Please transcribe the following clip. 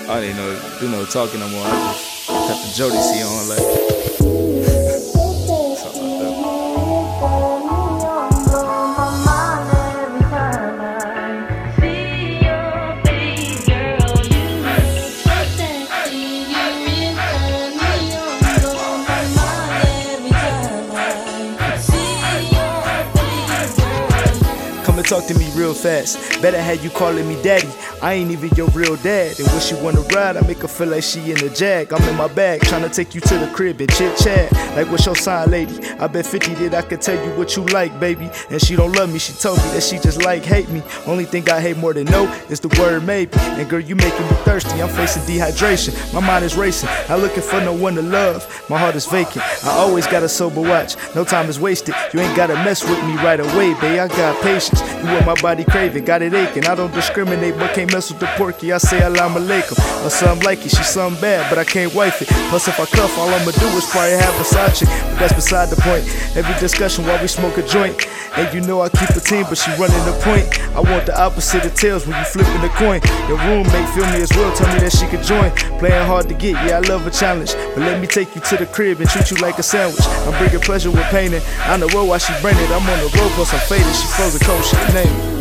I didn't do no talking no more. I just got the Jodeci on like. Come and talk to me real fast. Better have you calling me daddy. I ain't even your real dad. And when she wanna ride, I make her feel like she in the jag. I'm in my bag, tryna take you to the crib and chit chat. Like, what's your sign, lady? I bet 50 that I could tell you what you like, baby. And she don't love me, she told me that she just like hate me. Only thing I hate more than no is the word maybe. And girl, you making me thirsty, I'm facing dehydration. My mind is racing, I'm looking for no one to love. My heart is vacant, I always got a sober watch. No time is wasted, you ain't gotta mess with me right away, babe. I got patience, you want my body craving, got it aching. I don't discriminate, but can't mess with the porky. I say Alam Alaikum, or something like it. She's something bad, but I can't wife it. Plus if I cuff, all I'ma do is probably have Versace. But that's beside the point. Every discussion while we smoke a joint. And you know I keep a team, but she running the point. I want the opposite of tails when you flipping the coin. Your roommate feel me as well, tell me that she could join. Playing hard to get, yeah, I love a challenge. But let me take you to the crib and treat you like a sandwich. I'm bringing pleasure with painting. I know while she bring it, I'm on the road, plus I'm faded. She frozen cold, she can name it.